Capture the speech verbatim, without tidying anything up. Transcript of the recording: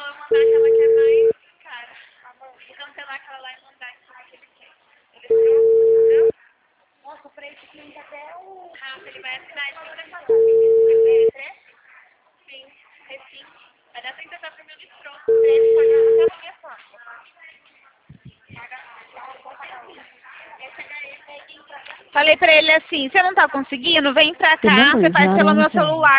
falou eu mandar aquela que é mais cara. E cancelar aquela lá e mandar aquela que ele quer. Ele trocou, entendeu? Nossa, pra esse cliente até o... Rafa, ele vai assinar de toda essa é, sim, resim. Vai dar trinta e quatro mil de troco. Três pagando até a minha conta. Falei pra ele assim, você não tá conseguindo? Vem pra The cá, number você is faz not pelo on the meu phone. celular.